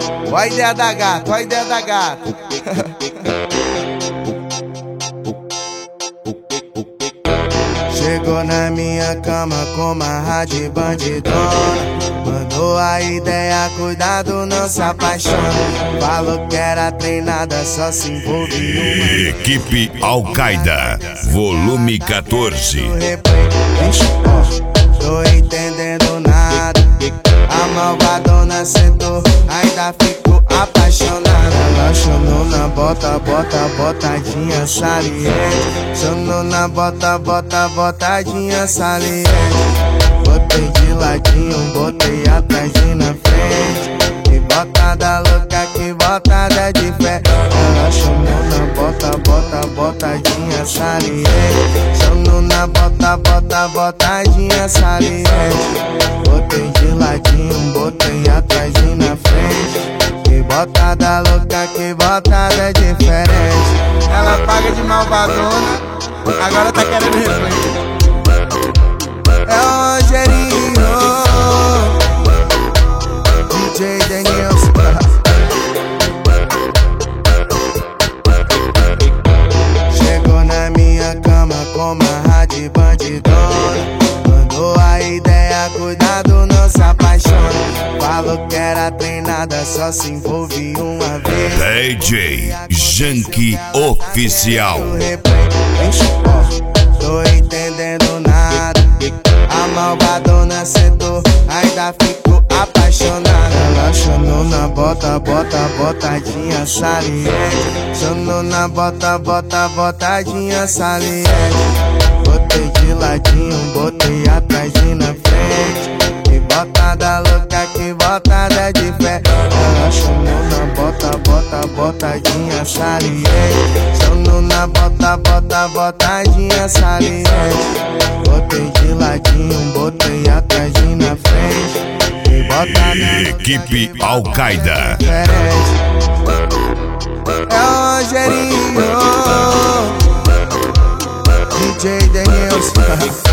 Ó a ideia da gata, ó a ideia da gata. Chegou na minha cama com uma rádio bandidona. Mandou a ideia, cuidado, não se apaixona. Falou que era treinada, só se envolveu. Equipe Al-Qaeda, volume 14. Tô entendendo nada. A malvadona sentou, ainda fico apaixonada. Ela chamou na bota, botadinha saliente. Chamou na bota, botadinha saliente. Botei de ladinho, botei atrás e na frente. Que botada louca, que botada de fé. Ela chamou na bota, botadinha saliente. Chamou na bota, botadinha saliente. Botei de ladinho, botei atrás e na frente. Que botada louca, que botada diferente. Ela paga de malvadona, agora tá querendo replay. É o Rogerinho, DJ Denilson. Chegou na minha cama com uma rádio bandidona. Mandou a ideia, cuidado, não se apaixona. Falou que era treinada, só se envolve uma vez. DJ Junkie Oficial. Tô entendendo nada. A malvadona sentou, ainda fico apaixonada. Ela chamou na bota, botadinha saliente. Chamou na bota, botadinha saliente. Botei de ladinho, botei atrás e na frente. Que botada louca, que botada de fé. Ela chamou na bota, botadinha saliente. Chamou na bota, botadinha saliente. Botei de ladinho, botei atrás e na frente. Que botada Equipe Al-Qaeda. diferente. É o Rogerinho, DJ Denilson.